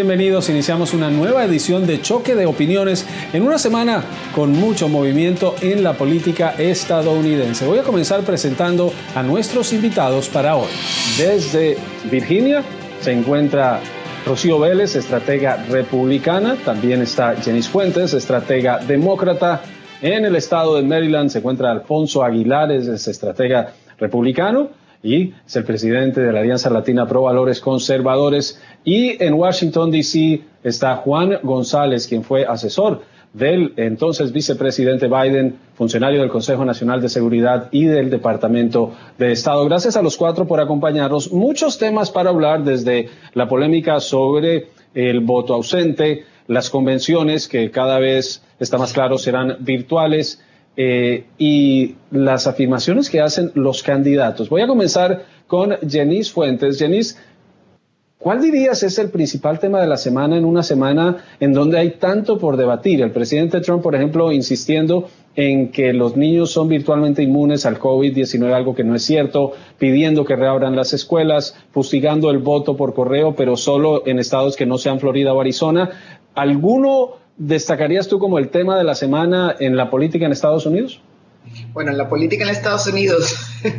bienvenidos. Iniciamos una nueva edición de Choque de Opiniones en una semana con mucho movimiento en la política estadounidense. Voy a comenzar presentando a nuestros invitados para hoy. Desde Virginia se encuentra Rocío Vélez, estratega republicana. También está Jenis Fuentes, estratega demócrata. En el estado de Maryland se encuentra Alfonso Aguilar, es estratega republicano y es el presidente de la Alianza Latina Pro Valores Conservadores. Y en Washington, D.C. está Juan González, quien fue asesor del entonces vicepresidente Biden, funcionario del Consejo Nacional de Seguridad y del Departamento de Estado. Gracias a los cuatro por acompañarnos. Muchos temas para hablar, desde la polémica sobre el voto ausente, las convenciones que cada vez está más claro serán virtuales, y las afirmaciones que hacen los candidatos. Voy a comenzar con Jenis Fuentes. Jenis, ¿cuál dirías es el principal tema de la semana en una semana en donde hay tanto por debatir? El presidente Trump, por ejemplo, insistiendo en que los niños son virtualmente inmunes al COVID-19, algo que no es cierto, pidiendo que reabran las escuelas, fustigando el voto por correo, pero solo en estados que no sean Florida o Arizona. ¿Alguno destacarías tú como el tema de la semana en la política en Estados Unidos? Bueno, en la política en Estados Unidos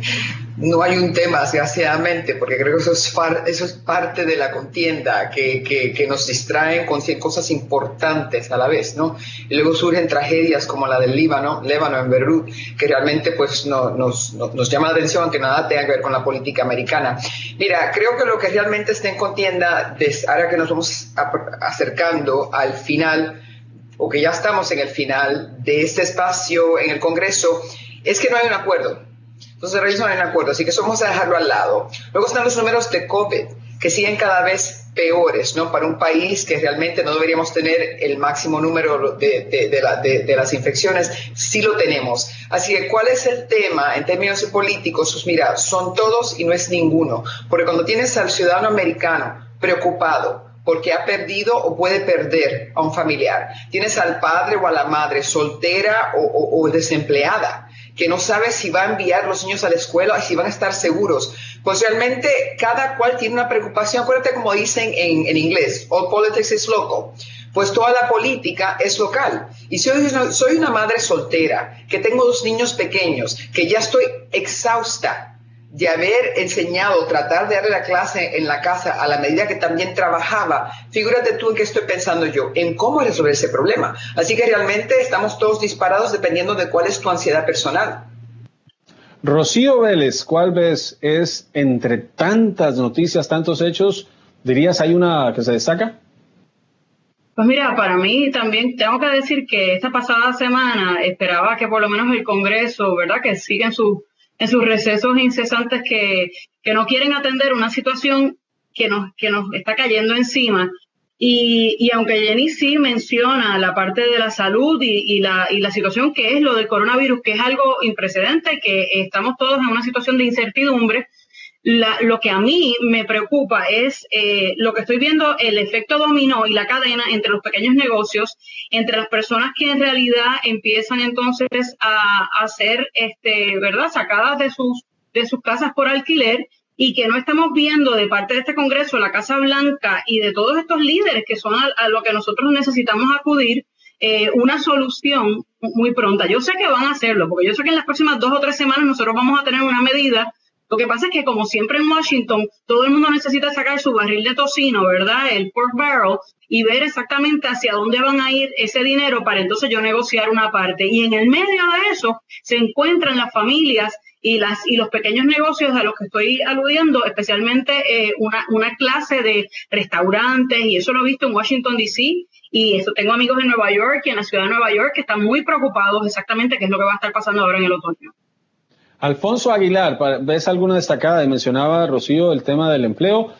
no hay un tema, desgraciadamente, porque creo que eso es parte de la contienda, que nos distraen con cosas importantes a la vez, ¿no? Y luego surgen tragedias como la del Líbano en Beirut, que realmente pues nos llama la atención, aunque nada tenga que ver con la política americana. Mira, creo que lo que realmente está en contienda, ahora que nos vamos acercando al final, o que ya estamos en el final de este espacio en el Congreso, es que no hay un acuerdo. Entonces, no hay un acuerdo, así que eso vamos a dejarlo al lado. Luego están los números de COVID, que siguen cada vez peores, ¿no? Para un país que realmente no deberíamos tener el máximo número de las infecciones, sí lo tenemos. Así que, ¿cuál es el tema en términos políticos? Pues mira, son todos y no es ninguno. Porque cuando tienes al ciudadano americano preocupado porque ha perdido o puede perder a un familiar, tienes al padre o a la madre soltera o desempleada, que no sabe si va a enviar los niños a la escuela y si van a estar seguros, pues realmente cada cual tiene una preocupación. Acuérdate como dicen en inglés, all politics is local. Pues toda la política es local. Y si soy una madre soltera, que tengo 2 niños pequeños, que ya estoy exhausta de haber enseñado, tratar de darle la clase en la casa a la medida que también trabajaba, figúrate tú en qué estoy pensando yo, en cómo resolver ese problema. Así que realmente estamos todos disparados dependiendo de cuál es tu ansiedad personal. Rocío Vélez, ¿cuál ves es, entre tantas noticias, tantos hechos, dirías hay una que se destaca? Pues mira, para mí también tengo que decir que esta pasada semana esperaba que por lo menos el Congreso, ¿verdad?, que siga en sus recesos incesantes, que no quieren atender una situación que nos está cayendo encima. Y aunque Jenis sí menciona la parte de la salud y la situación que es lo del coronavirus, que es algo imprecedente, que estamos todos en una situación de incertidumbre, lo que a mí me preocupa es lo que estoy viendo, el efecto dominó y la cadena entre los pequeños negocios, entre las personas que en realidad empiezan entonces a ser ¿verdad?, sacadas de sus casas por alquiler, y que no estamos viendo de parte de este Congreso, la Casa Blanca y de todos estos líderes que son a lo que nosotros necesitamos acudir, una solución muy pronta. Yo sé que van a hacerlo, porque yo sé que en las próximas 2 o 3 semanas nosotros vamos a tener una medida. Lo que pasa es que, como siempre en Washington, todo el mundo necesita sacar su barril de tocino, ¿verdad?, el pork barrel, y ver exactamente hacia dónde van a ir ese dinero para entonces yo negociar una parte. Y en el medio de eso se encuentran las familias y los pequeños negocios a los que estoy aludiendo, especialmente una clase de restaurantes, y eso lo he visto en Washington, D.C., y tengo amigos en Nueva York y en la ciudad de Nueva York que están muy preocupados exactamente qué es lo que va a estar pasando ahora en el otoño. Alfonso Aguilar, ¿ves alguna destacada? Y mencionaba Rocío el tema del empleo.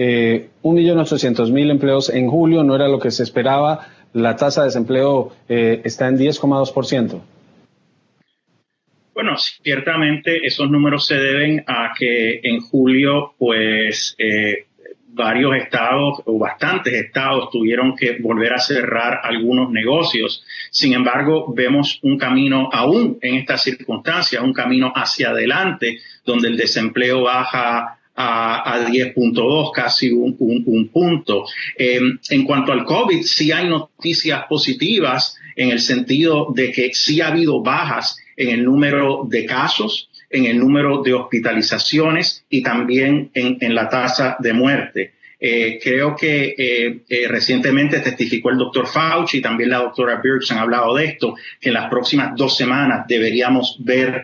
1.800.000 empleos en julio, no era lo que se esperaba. La tasa de desempleo está en 10,2%. Bueno, ciertamente esos números se deben a que en julio, pues, varios estados o bastantes estados tuvieron que volver a cerrar algunos negocios. Sin embargo, vemos un camino aún en estas circunstancias, un camino hacia adelante, donde el desempleo baja a 10.2, casi un punto. En cuanto al COVID, sí hay noticias positivas en el sentido de que sí ha habido bajas en el número de casos, en el número de hospitalizaciones y también en la tasa de muerte. Creo que recientemente testificó el doctor Fauci y también la doctora Birx han hablado de esto, que en las próximas 2 semanas deberíamos ver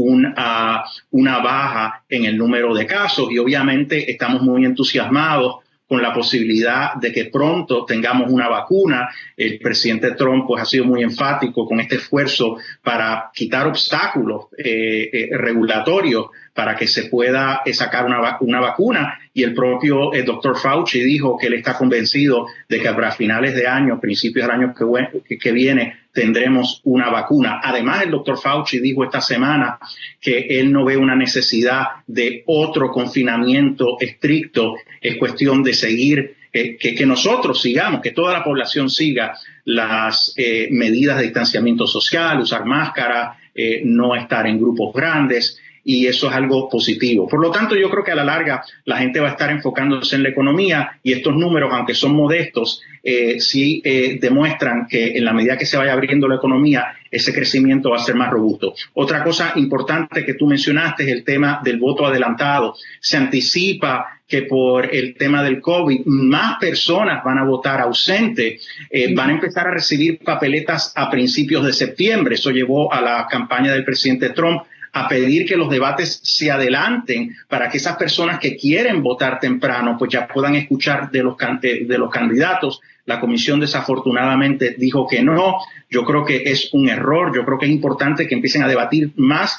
una baja en el número de casos y obviamente estamos muy entusiasmados con la posibilidad de que pronto tengamos una vacuna. El presidente Trump pues ha sido muy enfático con este esfuerzo para quitar obstáculos regulatorios para que se pueda sacar una vacuna, y el propio doctor Fauci dijo que él está convencido de que para finales de año, principios del año que viene, tendremos una vacuna. Además, el doctor Fauci dijo esta semana que él no ve una necesidad de otro confinamiento estricto. Es cuestión de seguir, que nosotros sigamos, que toda la población siga las medidas de distanciamiento social, usar máscara, no estar en grupos grandes, y eso es algo positivo. Por lo tanto, yo creo que a la larga la gente va a estar enfocándose en la economía, y estos números, aunque son modestos, sí demuestran que en la medida que se vaya abriendo la economía, ese crecimiento va a ser más robusto. Otra cosa importante que tú mencionaste es el tema del voto adelantado. Se anticipa que por el tema del COVID más personas van a votar ausente, van a empezar a recibir papeletas a principios de septiembre. Eso llevó a la campaña del presidente Trump a pedir que los debates se adelanten para que esas personas que quieren votar temprano pues ya puedan escuchar de los candidatos. La comisión desafortunadamente dijo que no. Yo creo que es un error. Yo creo que es importante que empiecen a debatir más,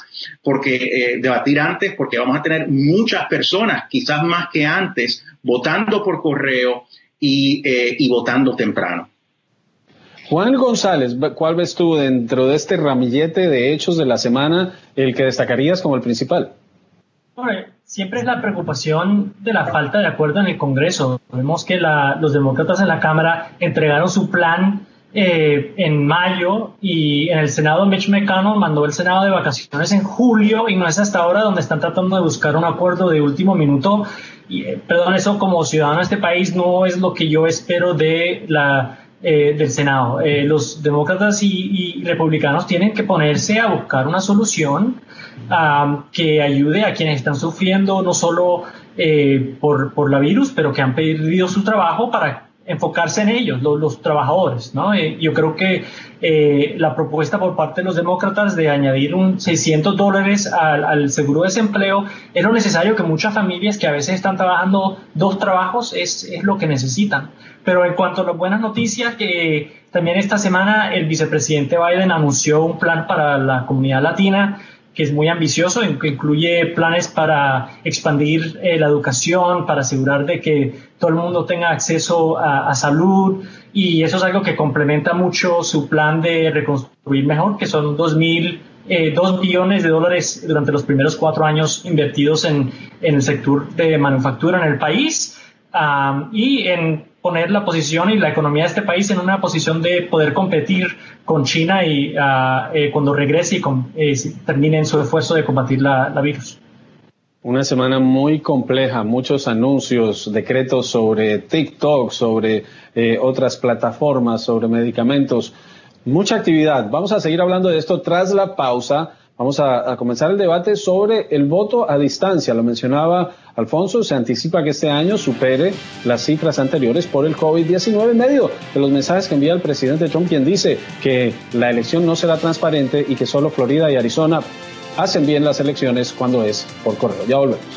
debatir antes, porque vamos a tener muchas personas, quizás más que antes, votando por correo y votando temprano. Juan González, ¿cuál ves tú dentro de este ramillete de hechos de la semana el que destacarías como el principal? Siempre es la preocupación de la falta de acuerdo en el Congreso. Vemos que los demócratas en la Cámara entregaron su plan en mayo, y en el Senado Mitch McConnell mandó el Senado de vacaciones en julio, y no es hasta ahora donde están tratando de buscar un acuerdo de último minuto. Eso como ciudadano de este país no es lo que yo espero del Senado. Los demócratas y republicanos tienen que ponerse a buscar una solución que ayude a quienes están sufriendo no solo por la virus, pero que han perdido su trabajo, para enfocarse en ellos, los trabajadores, ¿no? Yo creo que la propuesta por parte de los demócratas de añadir un $600 al seguro de desempleo es lo necesario, que muchas familias que a veces están trabajando 2 trabajos es lo que necesitan. Pero en cuanto a las buenas noticias, que también esta semana el vicepresidente Biden anunció un plan para la comunidad latina que es muy ambicioso, que incluye planes para expandir la educación, para asegurar de que todo el mundo tenga acceso a salud, y eso es algo que complementa mucho su plan de reconstruir mejor, que son $2 billones durante los primeros 4 años invertidos en el sector de manufactura en el país, y en poner la posición y la economía de este país en una posición de poder competir con China y cuando regrese y termine en su esfuerzo de combatir la virus. Una semana muy compleja, muchos anuncios, decretos sobre TikTok, sobre otras plataformas, sobre medicamentos, mucha actividad. Vamos a seguir hablando de esto tras la pausa. Vamos a comenzar el debate sobre el voto a distancia. Lo mencionaba Alfonso, se anticipa que este año supere las cifras anteriores por el COVID-19 en medio de los mensajes que envía el presidente Trump, quien dice que la elección no será transparente y que solo Florida y Arizona hacen bien las elecciones cuando es por correo. Ya volvemos.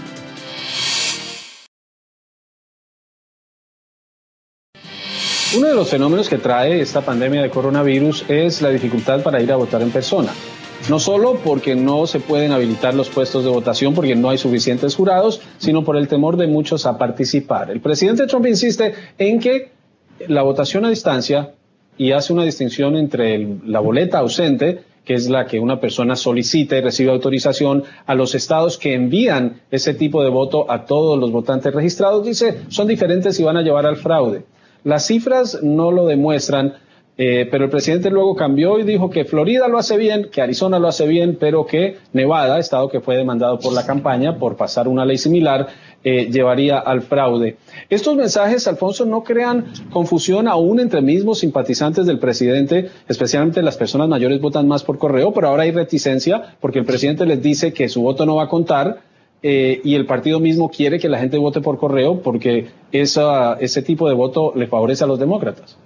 Uno de los fenómenos que trae esta pandemia de coronavirus es la dificultad para ir a votar en persona. No solo porque no se pueden habilitar los puestos de votación porque no hay suficientes jurados, sino por el temor de muchos a participar. El presidente Trump insiste en que la votación a distancia, y hace una distinción entre la boleta ausente, que es la que una persona solicita y recibe autorización, a los estados que envían ese tipo de voto a todos los votantes registrados, dice, son diferentes y van a llevar al fraude. Las cifras no lo demuestran, pero el presidente luego cambió y dijo que Florida lo hace bien, que Arizona lo hace bien, pero que Nevada, estado que fue demandado por la campaña por pasar una ley similar, llevaría al fraude. Estos mensajes, Alfonso, no crean confusión aún entre mismos simpatizantes del presidente, especialmente las personas mayores votan más por correo, pero ahora hay reticencia porque el presidente les dice que su voto no va a contar. Y el partido mismo quiere que la gente vote por correo porque ese tipo de voto le favorece a los demócratas.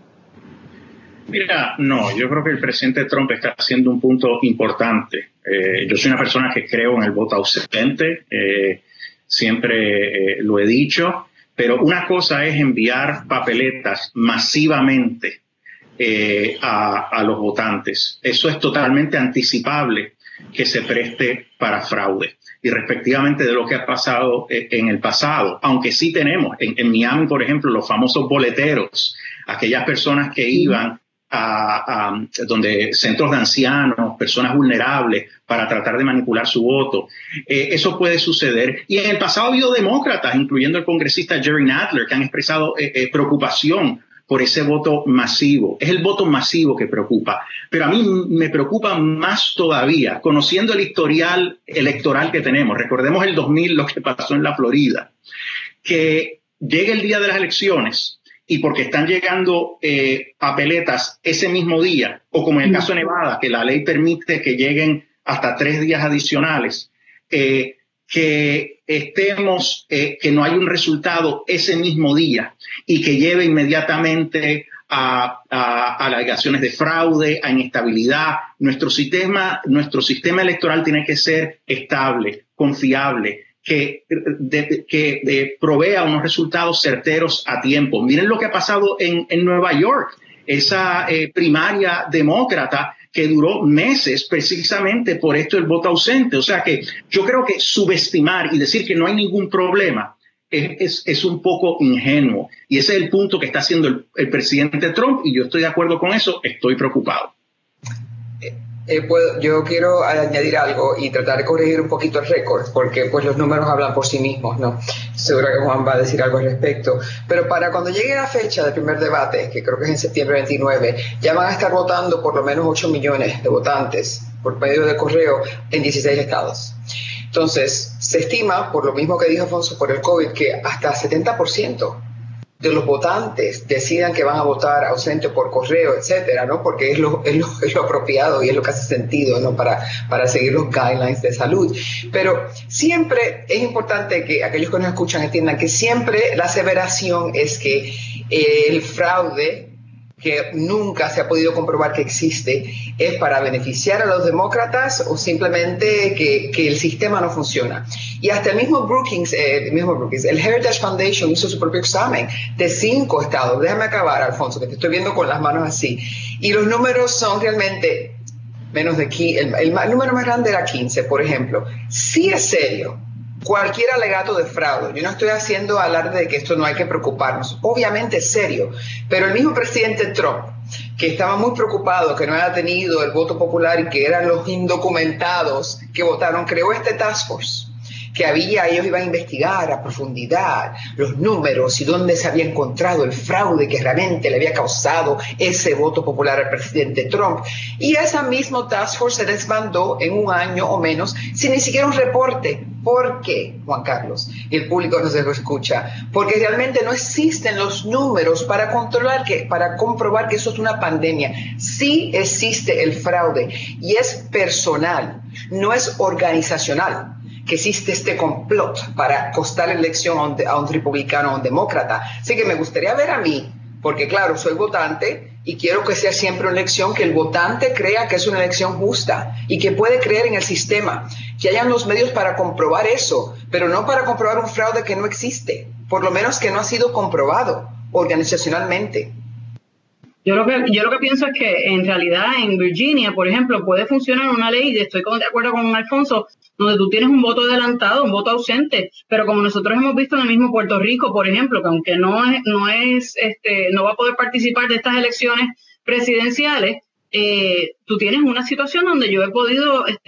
Mira, no, yo creo que el presidente Trump está haciendo un punto importante. Yo soy una persona que creo en el voto ausente, siempre lo he dicho, pero una cosa es enviar papeletas masivamente a los votantes. Eso es totalmente anticipable que se preste para fraude. Y respectivamente de lo que ha pasado en el pasado, aunque sí tenemos en Miami, por ejemplo, los famosos boleteros, aquellas personas que iban a donde centros de ancianos, personas vulnerables, para tratar de manipular su voto. Eso puede suceder. Y en el pasado ha habido demócratas, incluyendo el congresista Jerry Nadler, que han expresado preocupación por ese voto masivo. Es el voto masivo que preocupa. Pero a mí me preocupa más todavía, conociendo el historial electoral que tenemos. Recordemos el 2000, lo que pasó en la Florida. Que llegue el día de las elecciones y porque están llegando papeletas ese mismo día, o como en el caso de Nevada, que la ley permite que lleguen hasta 3 días adicionales, que estemos, que no hay un resultado ese mismo día y que lleve inmediatamente a alegaciones de fraude, a inestabilidad. Nuestro sistema electoral tiene que ser estable, confiable, que provea unos resultados certeros a tiempo. Miren lo que ha pasado en Nueva York, esa primaria demócrata que duró meses precisamente por esto del voto ausente. O sea que yo creo que subestimar y decir que no hay ningún problema es un poco ingenuo. Y ese es el punto que está haciendo el presidente Trump, y yo estoy de acuerdo con eso, estoy preocupado. Yo quiero añadir algo y tratar de corregir un poquito el récord, porque pues los números hablan por sí mismos, ¿no? Seguro que Juan va a decir algo al respecto. Pero para cuando llegue la fecha del primer debate, que creo que es en septiembre 29, ya van a estar votando por lo menos 8 millones de votantes por medio de correo en 16 estados. Entonces, se estima, por lo mismo que dijo Alfonso, por el COVID, que hasta 70% de los votantes decidan que van a votar ausente por correo, etcétera, ¿no? Porque es lo apropiado y es lo que hace sentido, ¿no? Para seguir los guidelines de salud. Pero siempre es importante que aquellos que nos escuchan entiendan que siempre la aseveración es que el fraude, que nunca se ha podido comprobar que existe, es para beneficiar a los demócratas o simplemente que el sistema no funciona. Y hasta el mismo Brookings, el Heritage Foundation hizo su propio examen de 5 estados. Déjame acabar, Alfonso, que te estoy viendo con las manos así. Y los números son realmente menos de 15. El número más grande era 15, por ejemplo. Sí es serio cualquier alegato de fraude. Yo no estoy haciendo alarde de que esto no hay que preocuparnos. Obviamente es serio, pero el mismo presidente Trump, que estaba muy preocupado que no haya tenido el voto popular y que eran los indocumentados que votaron, creó este task force que ellos iban a investigar a profundidad los números y dónde se había encontrado el fraude que realmente le había causado ese voto popular al presidente Trump. Y esa misma task force se desbandó en un año o menos sin ni siquiera un reporte. ¿Por qué, Juan Carlos? Y el público no se lo escucha. Porque realmente no existen los números para comprobar que eso es una pandemia. Sí existe el fraude y es personal, no es organizacional, que existe este complot para costar la elección a un republicano o a un demócrata. Así que me gustaría ver a mí, porque claro, soy votante y quiero que sea siempre una elección que el votante crea que es una elección justa y que puede creer en el sistema, que hayan los medios para comprobar eso, pero no para comprobar un fraude que no existe, por lo menos que no ha sido comprobado organizacionalmente. Yo lo que pienso es que en realidad en Virginia, por ejemplo, puede funcionar una ley, y estoy de acuerdo con Alfonso, donde tú tienes un voto adelantado, un voto ausente, pero como nosotros hemos visto en el mismo Puerto Rico, por ejemplo, que aunque no va a poder participar de estas elecciones presidenciales, tú tienes una situación donde yo he podido, yo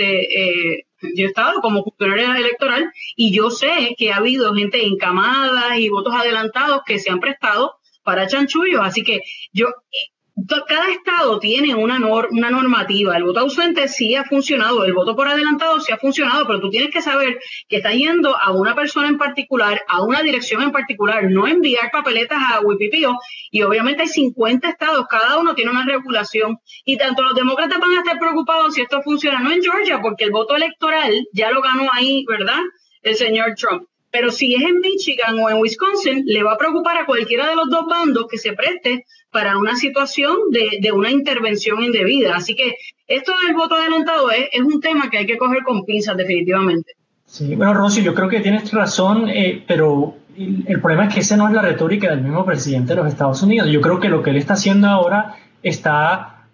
he estado como funcionaria electoral y yo sé que ha habido gente encamada y votos adelantados que se han prestado para chanchullos, así que yo cada estado tiene una normativa. El voto ausente sí ha funcionado, el voto por adelantado sí ha funcionado, pero tú tienes que saber que estás yendo a una persona en particular, a una dirección en particular, no enviar papeletas a Wipipío. Y obviamente hay 50 estados, cada uno tiene una regulación. Y tanto los demócratas van a estar preocupados si esto funciona, no en Georgia, porque el voto electoral ya lo ganó ahí, ¿verdad?, el señor Trump. Pero si es en Michigan o en Wisconsin, le va a preocupar a cualquiera de los dos bandos que se preste para una situación de una intervención indebida. Así que esto del voto adelantado es un tema que hay que coger con pinzas definitivamente. Sí, bueno, Rosy, yo creo que tienes razón, pero el problema es que esa no es la retórica del mismo presidente de los Estados Unidos. Yo creo que lo que él está haciendo ahora está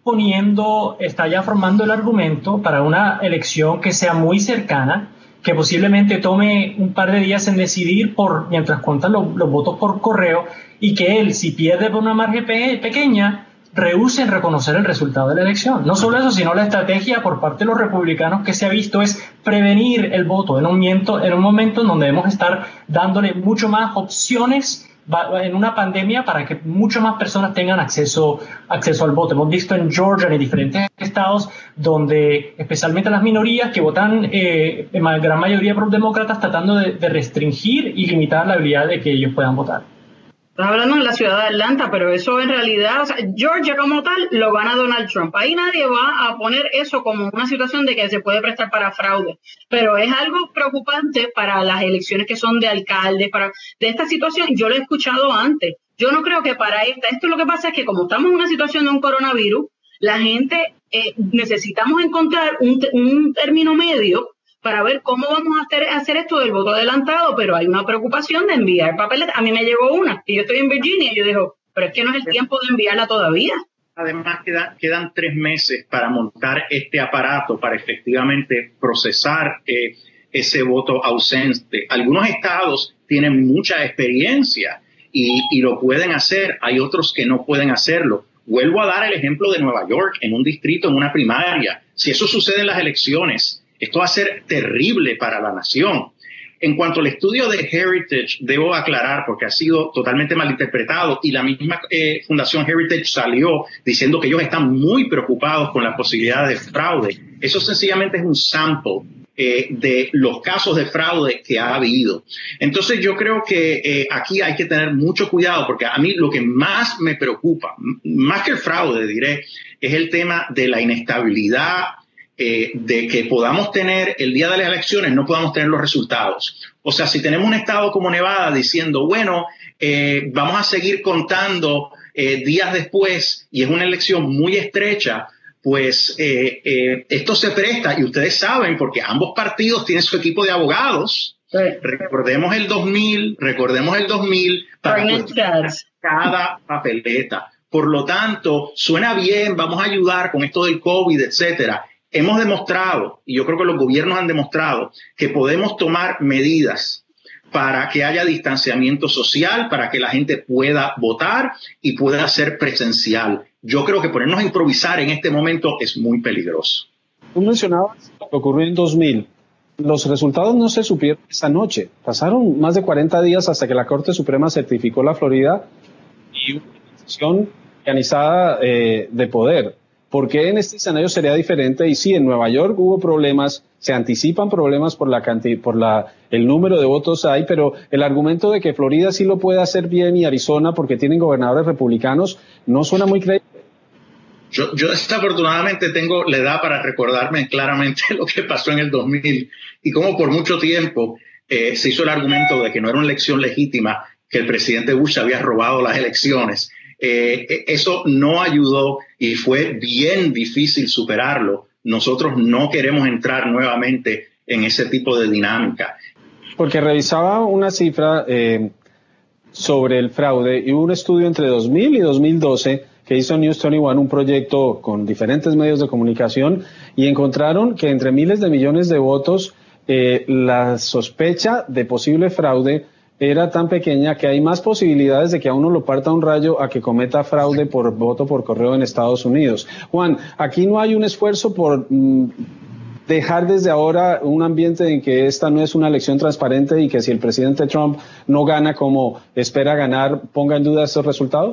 ya formando el argumento para una elección que sea muy cercana, que posiblemente tome un par de días en decidir mientras cuentan los votos por correo, y que él, si pierde por una margen pequeña, rehúse en reconocer el resultado de la elección. No solo eso, sino la estrategia por parte de los republicanos que se ha visto es prevenir el voto en un momento en donde debemos estar dándole mucho más opciones en una pandemia para que muchas más personas tengan acceso al voto. Hemos visto en Georgia, en diferentes estados, donde especialmente las minorías que votan en gran mayoría por los demócratas, tratando de restringir y limitar la habilidad de que ellos puedan votar. Estás hablando en la ciudad de Atlanta, pero eso en realidad, o sea, Georgia como tal lo gana Donald Trump. Ahí nadie va a poner eso como una situación de que se puede prestar para fraude. Pero es algo preocupante para las elecciones que son de alcaldes, de esta situación. Yo lo he escuchado antes. Yo no creo que para esto lo que pasa es que como estamos en una situación de un coronavirus, la gente necesitamos encontrar un término medio para ver cómo vamos a hacer esto del voto adelantado, pero hay una preocupación de enviar papeles. A mí me llegó una, y yo estoy en Virginia, y yo digo, pero es que no es el tiempo de enviarla todavía. Además, quedan 3 meses para montar este aparato, para efectivamente procesar ese voto ausente. Algunos estados tienen mucha experiencia y lo pueden hacer, hay otros que no pueden hacerlo. Vuelvo a dar el ejemplo de Nueva York, en un distrito, en una primaria. Si eso sucede en las elecciones, esto va a ser terrible para la nación. En cuanto al estudio de Heritage, debo aclarar, porque ha sido totalmente malinterpretado, y la misma Fundación Heritage salió diciendo que ellos están muy preocupados con la posibilidad de fraude. Eso sencillamente es un sample de los casos de fraude que ha habido. Entonces yo creo que aquí hay que tener mucho cuidado, porque a mí lo que más me preocupa, más que el fraude, diré, es el tema de la inestabilidad, de que podamos tener el día de las elecciones, no podamos tener los resultados. O sea, si tenemos un estado como Nevada diciendo, bueno, vamos a seguir contando días después y es una elección muy estrecha, pues esto se presta, y ustedes saben, porque ambos partidos tienen su equipo de abogados. Sí. Recordemos el 2000 para cada papeleta. Por lo tanto, suena bien, vamos a ayudar con esto del COVID, etcétera. Hemos demostrado, y yo creo que los gobiernos han demostrado, que podemos tomar medidas para que haya distanciamiento social, para que la gente pueda votar y pueda ser presencial. Yo creo que ponernos a improvisar en este momento es muy peligroso. Tú mencionabas lo que ocurrió en 2000. Los resultados no se supieron esa noche. Pasaron más de 40 días hasta que la Corte Suprema certificó la Florida y una decisión organizada de poder. ¿Por qué en este escenario sería diferente? Y sí, en Nueva York hubo problemas, se anticipan problemas por el número de votos hay, pero el argumento de que Florida sí lo puede hacer bien y Arizona porque tienen gobernadores republicanos no suena muy creíble. Yo desafortunadamente tengo la edad para recordarme claramente lo que pasó en el 2000 y cómo por mucho tiempo se hizo el argumento de que no era una elección legítima, que el presidente Bush había robado las elecciones. Eso no ayudó y fue bien difícil superarlo. Nosotros no queremos entrar nuevamente en ese tipo de dinámica. Porque revisaba una cifra sobre el fraude y hubo un estudio entre 2000 y 2012 que hizo News 21, un proyecto con diferentes medios de comunicación, y encontraron que entre miles de millones de votos la sospecha de posible fraude era tan pequeña que hay más posibilidades de que a uno lo parta un rayo a que cometa fraude por voto por correo en Estados Unidos. Juan, aquí no hay un esfuerzo por dejar desde ahora un ambiente en que esta no es una elección transparente y que si el presidente Trump no gana como espera ganar, ponga en duda estos resultados.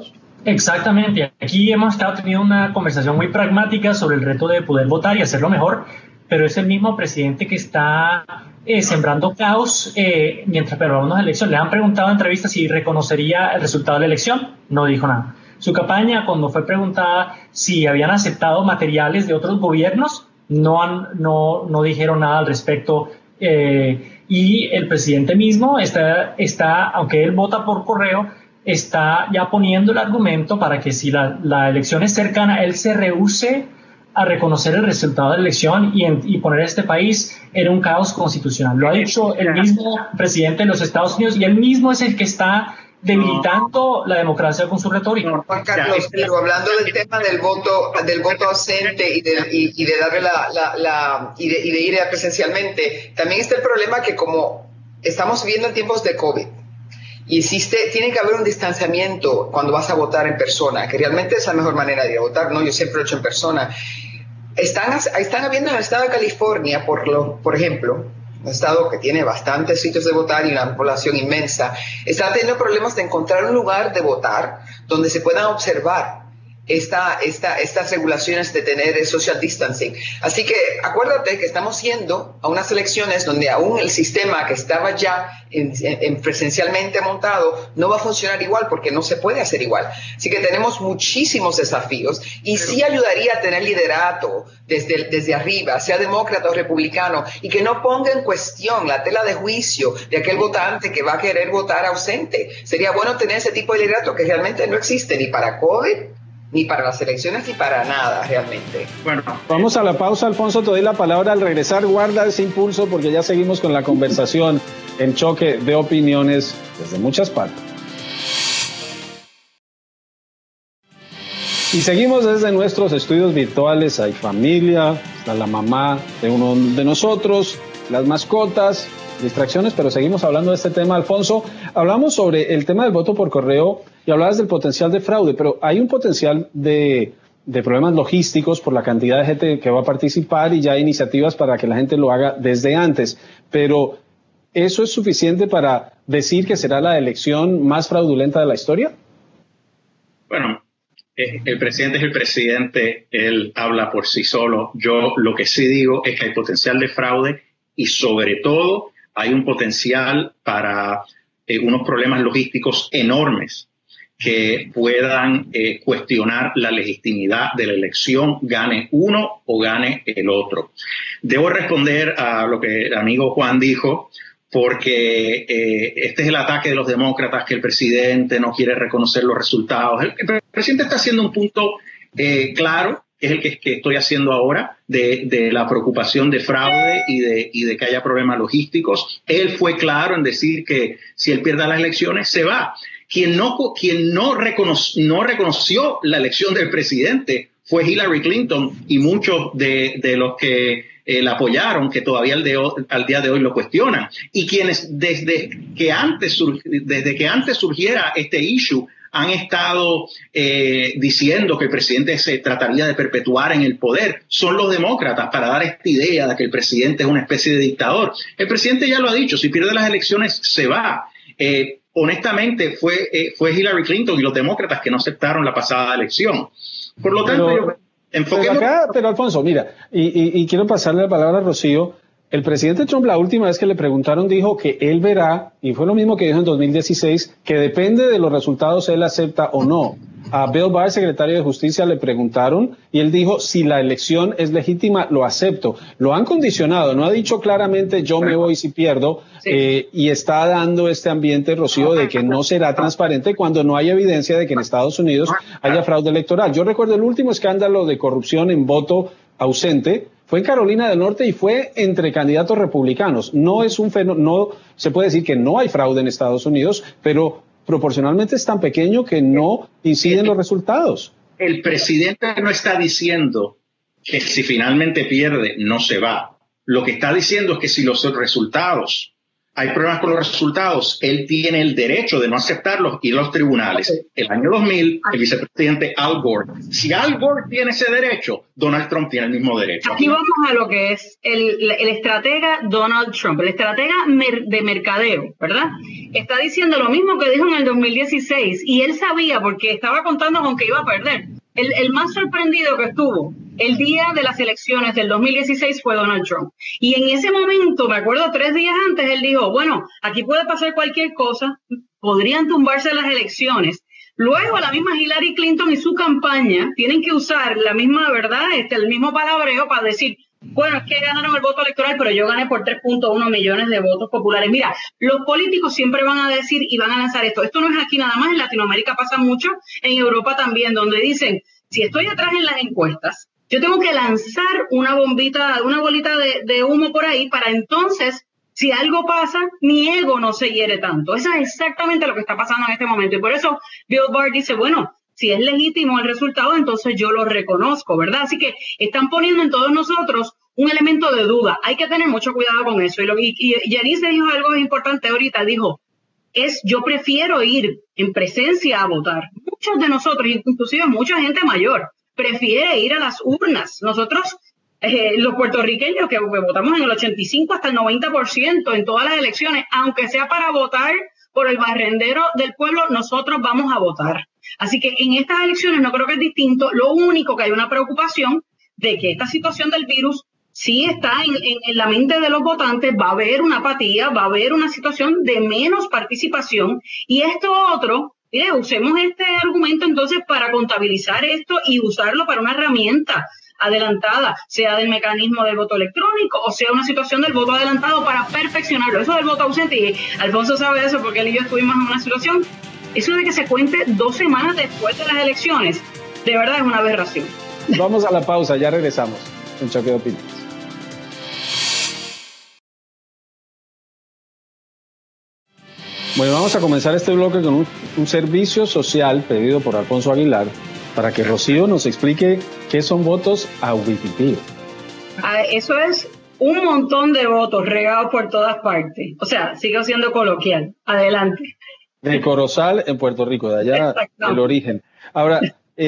Exactamente. Aquí hemos estado teniendo una conversación muy pragmática sobre el reto de poder votar y hacerlo mejor, pero es el mismo presidente que está sembrando caos mientras preparamos las elecciones. Le han preguntado en entrevistas si reconocería el resultado de la elección, no dijo nada. Su campaña, cuando fue preguntada si habían aceptado materiales de otros gobiernos, no dijeron nada al respecto. Y el presidente mismo está, aunque él vota por correo, está ya poniendo el argumento para que si la elección es cercana, él se rehúse a reconocer el resultado de la elección y poner a este país en un caos constitucional. Lo ha dicho el mismo presidente de los Estados Unidos y él mismo es el que está debilitando la democracia con su retórica. Juan Carlos, pero hablando del tema del voto ausente y de darle y de ir presencialmente, también está el problema que como estamos viviendo en tiempos de COVID y tiene que haber un distanciamiento cuando vas a votar en persona, que realmente es la mejor manera de ir a votar, ¿no? Yo siempre lo he hecho en persona. Están habiendo en el estado de California, por ejemplo, un estado que tiene bastantes sitios de votar y una población inmensa, está teniendo problemas de encontrar un lugar de votar donde se puedan observar estas regulaciones de tener social distancing. Así que acuérdate que estamos yendo a unas elecciones donde aún el sistema que estaba ya presencialmente montado no va a funcionar igual porque no se puede hacer igual. Así que tenemos muchísimos desafíos y sí ayudaría a tener liderato desde arriba, sea demócrata o republicano, y que no ponga en cuestión la tela de juicio de aquel votante que va a querer votar ausente. Sería bueno tener ese tipo de liderato que realmente no existe ni para COVID, ni para las elecciones, ni para nada realmente. Bueno, vamos a la pausa, Alfonso, te doy la palabra. Al regresar, guarda ese impulso porque ya seguimos con la conversación en Choque de Opiniones desde muchas partes. Y seguimos desde nuestros estudios virtuales. Hay familia, está la mamá de uno de nosotros, las mascotas, distracciones, pero seguimos hablando de este tema. Alfonso, hablamos sobre el tema del voto por correo y hablabas del potencial de fraude, pero hay un potencial de problemas logísticos por la cantidad de gente que va a participar y ya hay iniciativas para que la gente lo haga desde antes, pero ¿eso es suficiente para decir que será la elección más fraudulenta de la historia? Bueno, el presidente es el presidente, él habla por sí solo. Yo lo que sí digo es que hay potencial de fraude y sobre todo hay un potencial para unos problemas logísticos enormes que puedan cuestionar la legitimidad de la elección, gane uno o gane el otro. Debo responder a lo que el amigo Juan dijo, porque este es el ataque de los demócratas, que el presidente no quiere reconocer los resultados. El presidente está haciendo un punto claro, que es el que estoy haciendo ahora, de la preocupación de fraude y de que haya problemas logísticos. Él fue claro en decir que si él pierde las elecciones, se va. Quien no reconoció la elección del presidente fue Hillary Clinton y muchos de los que la apoyaron, que todavía al día de hoy lo cuestionan. Y quienes desde que antes surgiera este issue han estado diciendo que el presidente se trataría de perpetuar en el poder, son los demócratas, para dar esta idea de que el presidente es una especie de dictador. El presidente ya lo ha dicho, si pierde las elecciones se va. Honestamente fue Hillary Clinton y los demócratas que no aceptaron la pasada elección. Por lo tanto, pero Alfonso, mira, y quiero pasarle la palabra a Rocío. El presidente Trump, la última vez que le preguntaron, dijo que él verá, y fue lo mismo que dijo en 2016, que depende de los resultados él acepta o no. A Bill Barr, secretario de Justicia, le preguntaron y él dijo, si la elección es legítima, lo acepto. Lo han condicionado, no ha dicho claramente yo me voy si pierdo, y está dando este ambiente, Rocío, de que no será transparente cuando no hay evidencia de que en Estados Unidos haya fraude electoral. Yo recuerdo el último escándalo de corrupción en voto ausente, fue en Carolina del Norte y fue entre candidatos republicanos. No es un fenómeno, no se puede decir que no hay fraude en Estados Unidos, pero proporcionalmente es tan pequeño que no incide en los resultados. El presidente no está diciendo que si finalmente pierde no se va. Lo que está diciendo es que si los resultados hay problemas con los resultados, él tiene el derecho de no aceptarlos y los tribunales. Okay. El año 2000, el vicepresidente Al Gore. Si Al Gore tiene ese derecho, Donald Trump tiene el mismo derecho. Aquí vamos a lo que es el estratega Donald Trump, el estratega de mercadeo, ¿verdad? Está diciendo lo mismo que dijo en el 2016 y él sabía porque estaba contando con que iba a perder. El más sorprendido que estuvo el día de las elecciones del 2016 fue Donald Trump. Y en ese momento, me acuerdo 3 días antes, él dijo, bueno, aquí puede pasar cualquier cosa, podrían tumbarse las elecciones. Luego la misma Hillary Clinton y su campaña tienen que usar la misma verdad, el mismo palabreo para decir, bueno, es que ganaron el voto electoral, pero yo gané por 3.1 millones de votos populares. Mira, los políticos siempre van a decir y van a lanzar esto. Esto no es aquí nada más, en Latinoamérica pasa mucho, en Europa también, donde dicen, si estoy atrás en las encuestas, yo tengo que lanzar una bolita de humo por ahí para entonces, si algo pasa, mi ego no se hiere tanto. Eso es exactamente lo que está pasando en este momento. Y por eso Bill Barr dice, bueno, si es legítimo el resultado, entonces yo lo reconozco, ¿verdad? Así que están poniendo en todos nosotros un elemento de duda. Hay que tener mucho cuidado con eso. Y Janice dijo algo importante ahorita, dijo, yo prefiero ir en presencia a votar. Muchos de nosotros, inclusive mucha gente mayor, prefiere ir a las urnas. Nosotros, los puertorriqueños que votamos en el 85 hasta el 90% en todas las elecciones, aunque sea para votar por el barrendero del pueblo, nosotros vamos a votar. Así que en estas elecciones no creo que es distinto. Lo único que hay una preocupación de que esta situación del virus sí está en la mente de los votantes, va a haber una apatía, va a haber una situación de menos participación. Y esto otro, mire, usemos este argumento entonces para contabilizar esto y usarlo para una herramienta adelantada, sea del mecanismo del voto electrónico o sea una situación del voto adelantado para perfeccionarlo. Eso del voto ausente, y Alfonso sabe eso porque él y yo estuvimos en una situación, eso de que se cuente 2 semanas después de las elecciones, de verdad es una aberración. Vamos a la pausa, ya regresamos en Choque de Opiniones. Bueno, vamos a comenzar este bloque con un servicio social pedido por Alfonso Aguilar para que Rocío nos explique qué son votos auditivos. Eso es un montón de votos regados por todas partes. O sea, sigo siendo coloquial. Adelante. De Corozal, en Puerto Rico, de allá el origen. Ahora,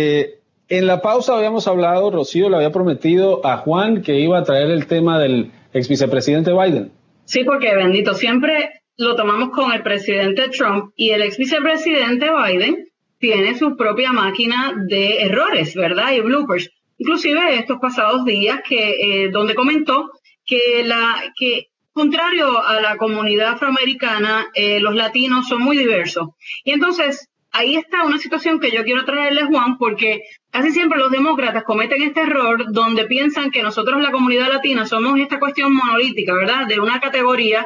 en la pausa habíamos hablado, Rocío le había prometido a Juan que iba a traer el tema del ex vicepresidente Biden. Sí, porque bendito, siempre lo tomamos con el presidente Trump y el ex vicepresidente Biden tiene su propia máquina de errores, ¿verdad? Y bloopers. Inclusive estos pasados días donde comentó que contrario a la comunidad afroamericana, los latinos son muy diversos. Y entonces, ahí está una situación que yo quiero traerle a Juan, porque casi siempre los demócratas cometen este error donde piensan que nosotros, la comunidad latina, somos esta cuestión monolítica, ¿verdad? De una categoría.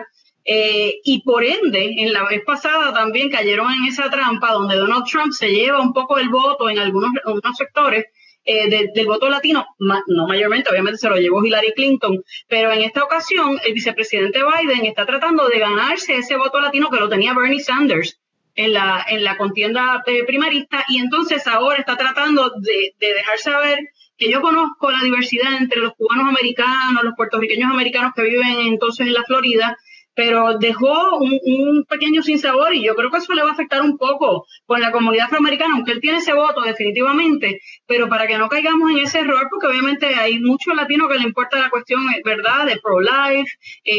Y por ende, en la vez pasada también cayeron en esa trampa donde Donald Trump se lleva un poco el voto en algunos sectores del voto latino, no mayormente, obviamente se lo llevó Hillary Clinton, pero en esta ocasión el vicepresidente Biden está tratando de ganarse ese voto latino que lo tenía Bernie Sanders en la contienda primarista, y entonces ahora está tratando de dejar saber que yo conozco la diversidad entre los cubanos americanos, los puertorriqueños americanos que viven entonces en la Florida, pero dejó un pequeño sinsabor, y yo creo que eso le va a afectar un poco con la comunidad afroamericana, aunque él tiene ese voto definitivamente, pero para que no caigamos en ese error, porque obviamente hay muchos latinos que le importa la cuestión, ¿verdad?, de pro-life,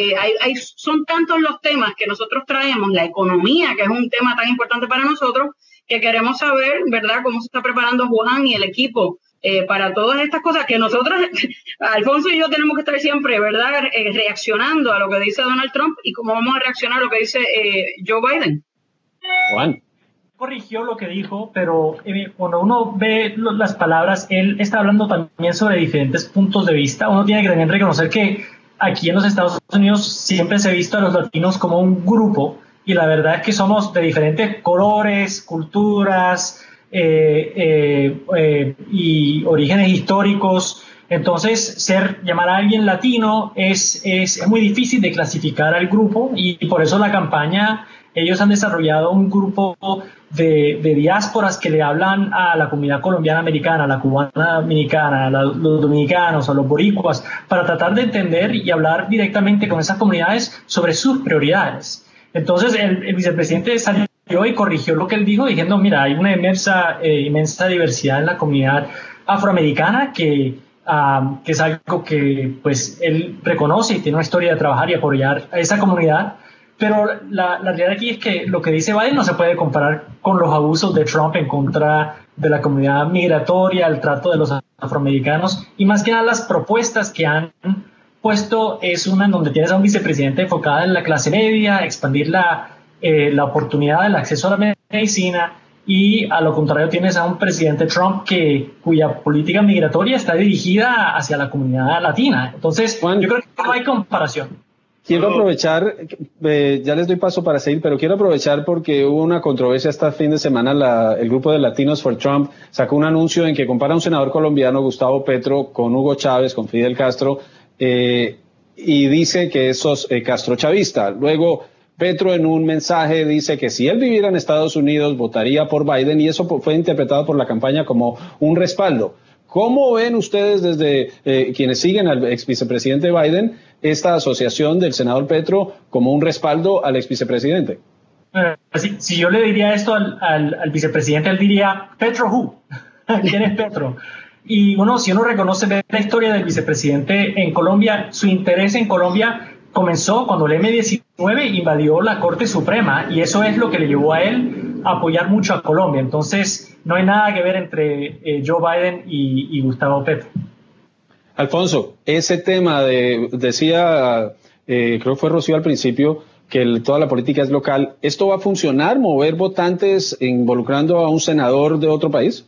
son tantos los temas que nosotros traemos, la economía, que es un tema tan importante para nosotros, que queremos saber, ¿verdad?, cómo se está preparando Juan y el equipo para todas estas cosas que nosotros, Alfonso y yo, tenemos que estar siempre, ¿verdad?, reaccionando a lo que dice Donald Trump y cómo vamos a reaccionar a lo que dice Joe Biden. Juan. Corrigió lo que dijo, pero cuando uno ve las palabras, él está hablando también sobre diferentes puntos de vista. Uno tiene que también reconocer que aquí en los Estados Unidos siempre se ha visto a los latinos como un grupo, y la verdad es que somos de diferentes colores, culturas, y orígenes históricos. Entonces, llamar a alguien latino es muy difícil de clasificar al grupo, y por eso la campaña, ellos han desarrollado un grupo de diásporas que le hablan a la comunidad colombiana americana, a la cubana dominicana, a los dominicanos, a los boricuas, para tratar de entender y hablar directamente con esas comunidades sobre sus prioridades. Entonces el vicepresidente salió y corrigió lo que él dijo, diciendo, mira, hay una inmensa diversidad en la comunidad afroamericana que es algo que pues él reconoce y tiene una historia de trabajar y apoyar a esa comunidad. Pero la realidad aquí es que lo que dice Biden no se puede comparar con los abusos de Trump en contra de la comunidad migratoria, el trato de los afroamericanos y más que nada las propuestas que han puesto es una en donde tienes a un vicepresidente enfocado en la clase media, expandir la oportunidad del acceso a la medicina, y a lo contrario tienes a un presidente Trump cuya política migratoria está dirigida hacia la comunidad latina. Entonces, Juan, yo creo que no hay comparación. Quiero aprovechar, ya les doy paso para seguir, pero quiero aprovechar porque hubo una controversia este fin de semana. El grupo de Latinos for Trump sacó un anuncio en que compara a un senador colombiano, Gustavo Petro, con Hugo Chávez, con Fidel Castro, y dice que es castrochavista. Luego, Petro en un mensaje dice que si él viviera en Estados Unidos votaría por Biden, y eso fue interpretado por la campaña como un respaldo. ¿Cómo ven ustedes desde quienes siguen al ex vicepresidente Biden esta asociación del senador Petro como un respaldo al ex vicepresidente? Si yo le diría esto al vicepresidente, él diría, ¿Petro who? ¿Quién es Petro? Y si uno reconoce la historia del vicepresidente en Colombia, su interés en Colombia comenzó cuando el M-19 invadió la Corte Suprema, y eso es lo que le llevó a él a apoyar mucho a Colombia. Entonces, no hay nada que ver entre Joe Biden y Gustavo Petro. Alfonso, ese tema decía, creo que fue Rocío al principio, que toda la política es local. ¿Esto va a funcionar, mover votantes involucrando a un senador de otro país?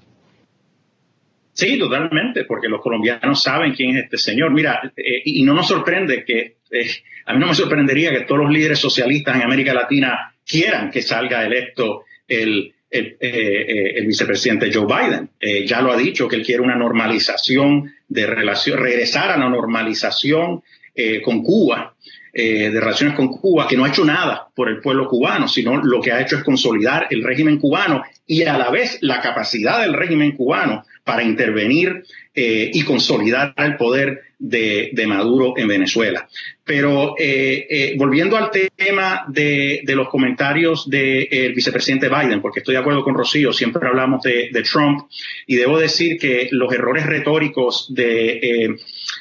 Sí, totalmente, porque los colombianos saben quién es este señor. Mira, y no nos sorprende a mí no me sorprendería que todos los líderes socialistas en América Latina quieran que salga electo el vicepresidente Joe Biden. Ya lo ha dicho, que él quiere una normalización de relación, regresar a la normalización con Cuba, de relaciones con Cuba, que no ha hecho nada por el pueblo cubano, sino lo que ha hecho es consolidar el régimen cubano y a la vez la capacidad del régimen cubano para intervenir y consolidar el poder de Maduro en Venezuela. Pero volviendo al tema de los comentarios del vicepresidente Biden, porque estoy de acuerdo con Rocío, siempre hablamos de Trump, y debo decir que los errores retóricos de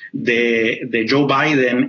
Joe Biden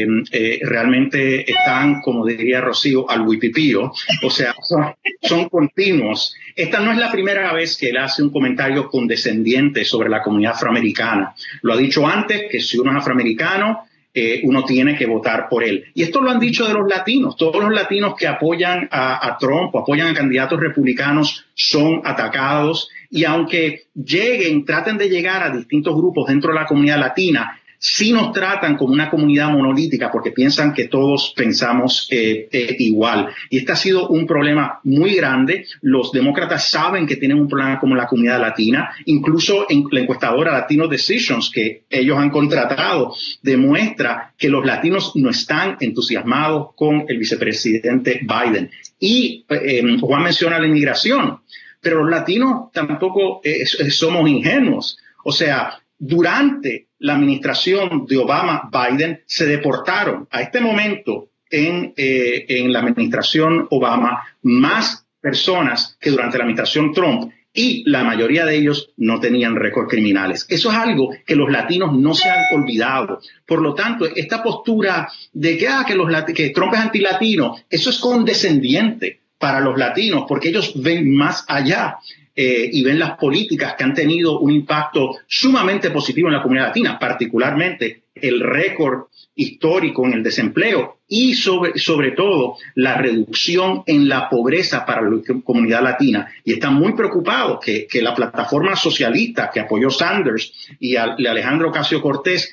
realmente están, como diría Rocío, al huipipío, o sea, son continuos. Esta no es la primera vez que él hace un comentario condescendiente sobre la comunidad afroamericana. Lo ha dicho antes, que si uno es afroamericano, uno tiene que votar por él. Y esto lo han dicho de los latinos. Todos los latinos que apoyan a Trump o apoyan a candidatos republicanos son atacados. Y aunque traten de llegar a distintos grupos dentro de la comunidad latina, sí nos tratan como una comunidad monolítica porque piensan que todos pensamos igual. Y este ha sido un problema muy grande. Los demócratas saben que tienen un problema como la comunidad latina. Incluso en la encuestadora Latino Decisions, que ellos han contratado, demuestra que los latinos no están entusiasmados con el vicepresidente Biden. Y Juan menciona la inmigración, pero los latinos tampoco somos ingenuos. O sea, durante la administración de Obama-Biden se deportaron a este momento en la administración Obama más personas que durante la administración Trump, y la mayoría de ellos no tenían récord criminales. Eso es algo que los latinos no se han olvidado. Por lo tanto, esta postura de que Trump es antilatino, eso es condescendiente para los latinos, porque ellos ven más allá. Y ven las políticas que han tenido un impacto sumamente positivo en la comunidad latina, particularmente el récord histórico en el desempleo y sobre todo la reducción en la pobreza para la comunidad latina. Y están muy preocupados que la plataforma socialista que apoyó Sanders y Alejandro Ocasio-Cortez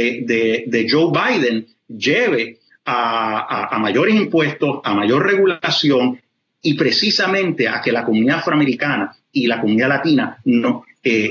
de Joe Biden lleve a mayores impuestos, a mayor regulación y precisamente a que la comunidad afroamericana y la comunidad latina no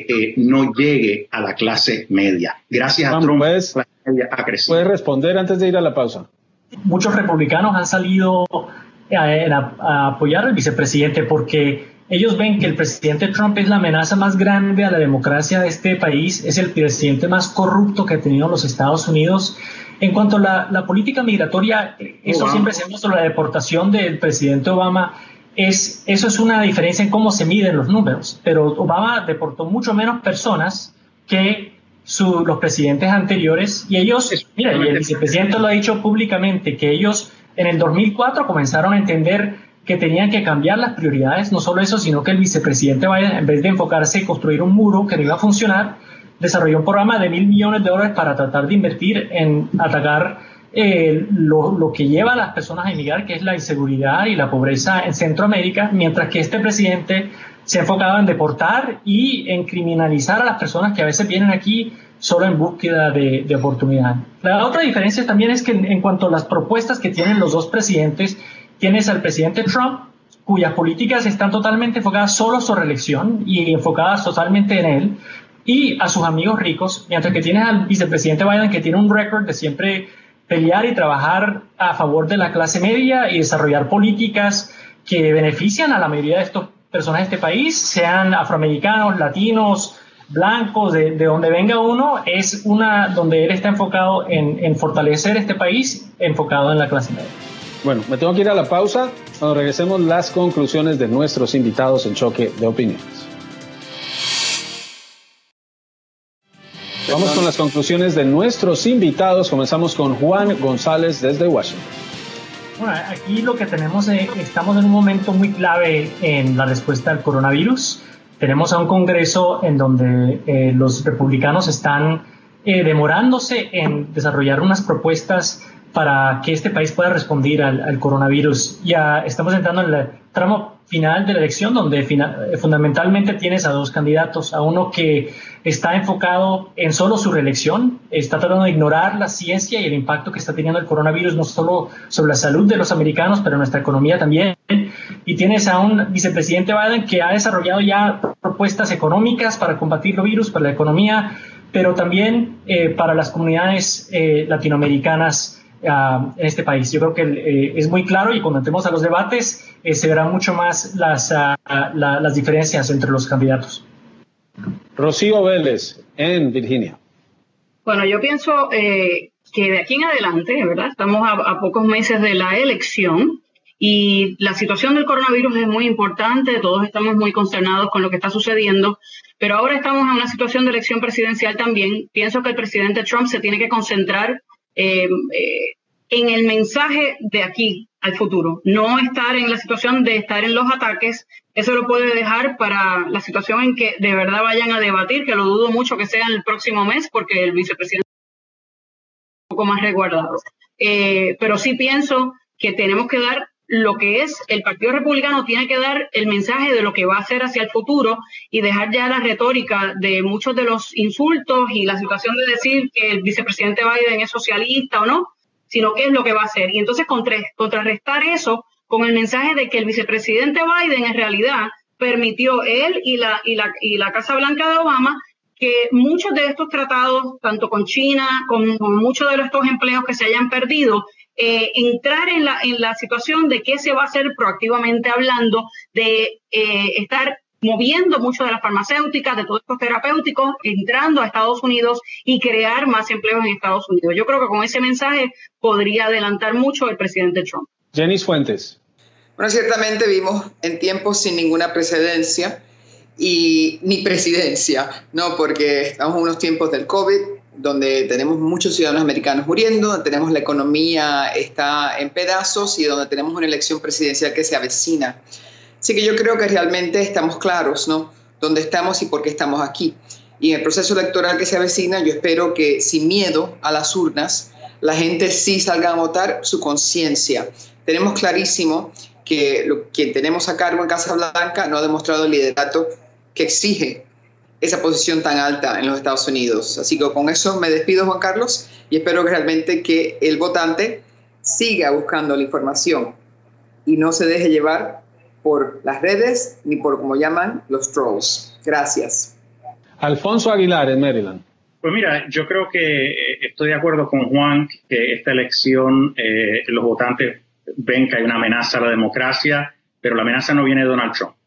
llegue a la clase media. Gracias a Trump, la clase media ha crecido. ¿Puedes responder antes de ir a la pausa? Muchos republicanos han salido a apoyar al vicepresidente porque ellos ven que el presidente Trump es la amenaza más grande a la democracia de este país, es el presidente más corrupto que ha tenido los Estados Unidos. En cuanto a la política migratoria, eso siempre se llama sobre la deportación del presidente Obama. Eso es una diferencia en cómo se miden los números, pero Obama deportó mucho menos personas que los presidentes anteriores, y ellos, mira, y el vicepresidente lo ha dicho públicamente, que ellos en el 2004 comenzaron a entender que tenían que cambiar las prioridades, no solo eso, sino que el vicepresidente Biden, en vez de enfocarse en construir un muro que no iba a funcionar, desarrolló un programa de $1,000 millones para tratar de invertir en atacar lo que lleva a las personas a emigrar, que es la inseguridad y la pobreza en Centroamérica, mientras que este presidente se ha enfocado en deportar y en criminalizar a las personas que a veces vienen aquí solo en búsqueda de oportunidad. La otra diferencia también es que en cuanto a las propuestas que tienen los dos presidentes, tienes al presidente Trump, cuyas políticas están totalmente enfocadas solo a su reelección y enfocadas totalmente en él, y a sus amigos ricos, mientras que tienes al vicepresidente Biden, que tiene un récord de siempre pelear y trabajar a favor de la clase media y desarrollar políticas que benefician a la mayoría de estas personas de este país, sean afroamericanos, latinos, blancos, de donde venga uno, es donde él está enfocado en fortalecer este país, enfocado en la clase media. Bueno, me tengo que ir a la pausa. Cuando regresemos, las conclusiones de nuestros invitados en Choque de Opiniones. Vamos con las conclusiones de nuestros invitados. Comenzamos con Juan González desde Washington. Bueno, aquí lo que tenemos, estamos en un momento muy clave en la respuesta al coronavirus. Tenemos a un Congreso en donde los republicanos están demorándose en desarrollar unas propuestas para que este país pueda responder al coronavirus. Ya estamos entrando en el tramo final de la elección, donde fundamentalmente tienes a dos candidatos, a uno que está enfocado en solo su reelección, está tratando de ignorar la ciencia y el impacto que está teniendo el coronavirus, no solo sobre la salud de los americanos, pero nuestra economía también. Y tienes a un vicepresidente Biden que ha desarrollado ya propuestas económicas para combatir el virus, para la economía, pero también para las comunidades latinoamericanas en este país. Yo creo que es muy claro, y cuando entremos a los debates se verán mucho más las diferencias entre los candidatos. Rocío Vélez, en Virginia. Bueno, yo pienso que de aquí en adelante, ¿verdad? Estamos a pocos meses de la elección y la situación del coronavirus es muy importante, todos estamos muy consternados con lo que está sucediendo, pero ahora estamos en una situación de elección presidencial también. Pienso que el presidente Trump se tiene que concentrar en el mensaje de aquí al futuro, no estar en la situación de estar en los ataques. Eso lo puede dejar para la situación en que de verdad vayan a debatir, que lo dudo mucho que sea en el próximo mes, porque el vicepresidente es un poco más resguardado. Pero sí pienso que tenemos que dar lo que es, el Partido Republicano tiene que dar el mensaje de lo que va a hacer hacia el futuro y dejar ya la retórica de muchos de los insultos y la situación de decir que el vicepresidente Biden es socialista o no, sino qué es lo que va a hacer. Y entonces contrarrestar eso con el mensaje de que el vicepresidente Biden en realidad permitió él y la Casa Blanca de Obama que muchos de estos tratados, tanto con China, con muchos de estos empleos que se hayan perdido, entrar en la situación de qué se va a hacer proactivamente hablando, de estar moviendo mucho de las farmacéuticas, de todos estos terapéuticos, entrando a Estados Unidos y crear más empleos en Estados Unidos. Yo creo que con ese mensaje podría adelantar mucho el presidente Trump. Jenis Fuentes. Bueno, ciertamente vivimos en tiempos sin ninguna precedencia y ni presidencia, ¿no? Porque estamos en unos tiempos del COVID, donde tenemos muchos ciudadanos americanos muriendo, donde tenemos la economía está en pedazos y donde tenemos una elección presidencial que se avecina. Así que yo creo que realmente estamos claros, ¿no? Dónde estamos y por qué estamos aquí. Y en el proceso electoral que se avecina, yo espero que sin miedo a las urnas, la gente sí salga a votar su conciencia. Tenemos clarísimo que quien tenemos a cargo en Casa Blanca no ha demostrado el liderato que exige esa posición tan alta en los Estados Unidos. Así que con eso me despido, Juan Carlos, y espero que realmente que el votante siga buscando la información y no se deje llevar por las redes ni por, como llaman, los trolls. Gracias. Alfonso Aguilar, en Maryland. Pues mira, yo creo que estoy de acuerdo con Juan que esta elección los votantes ven que hay una amenaza a la democracia, pero la amenaza no viene de Donald Trump.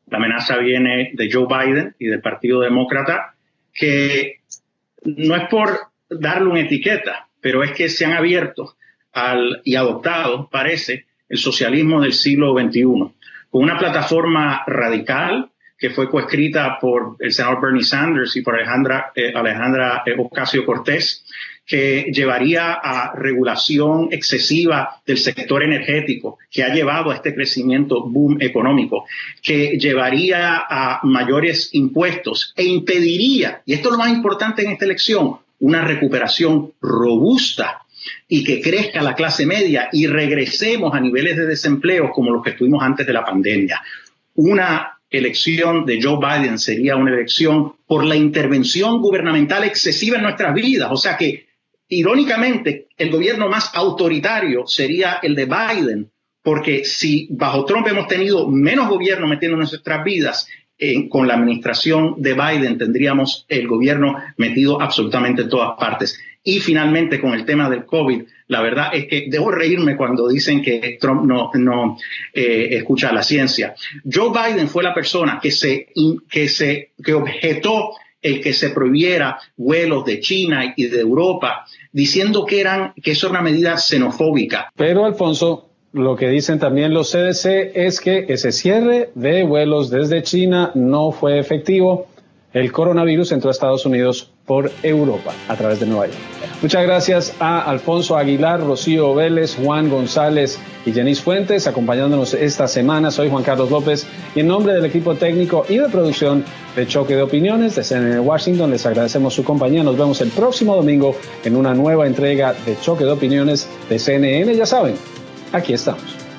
La amenaza viene de Joe Biden y del Partido Demócrata, que no es por darle una etiqueta, pero es que se han abierto y adoptado, parece, el socialismo del siglo XXI, con una plataforma radical que fue coescrita por el senador Bernie Sanders y por Alejandra Ocasio-Cortez, que llevaría a regulación excesiva del sector energético, que ha llevado a este crecimiento boom económico, que llevaría a mayores impuestos e impediría, y esto es lo más importante en esta elección, una recuperación robusta y que crezca la clase media y regresemos a niveles de desempleo como los que tuvimos antes de la pandemia. Una elección de Joe Biden sería una elección por la intervención gubernamental excesiva en nuestras vidas. O sea que, irónicamente, el gobierno más autoritario sería el de Biden, porque si bajo Trump hemos tenido menos gobierno metiendo en nuestras vidas, con la administración de Biden tendríamos el gobierno metido absolutamente en todas partes. Y finalmente, con el tema del COVID, la verdad es que debo reírme cuando dicen que Trump no escucha a la ciencia. Joe Biden fue la persona que objetó el que se prohibiera vuelos de China y de Europa, diciendo que eso era una medida xenofóbica. Pero, Alfonso, lo que dicen también los CDC es que ese cierre de vuelos desde China no fue efectivo. El coronavirus entró a Estados Unidos por Europa, a través de Nueva York. Muchas gracias a Alfonso Aguilar, Rocío Vélez, Juan González y Jenis Fuentes, acompañándonos esta semana. Soy Juan Carlos López y en nombre del equipo técnico y de producción de Choque de Opiniones de CNN Washington, les agradecemos su compañía. Nos vemos el próximo domingo en una nueva entrega de Choque de Opiniones de CNN. Ya saben, aquí estamos.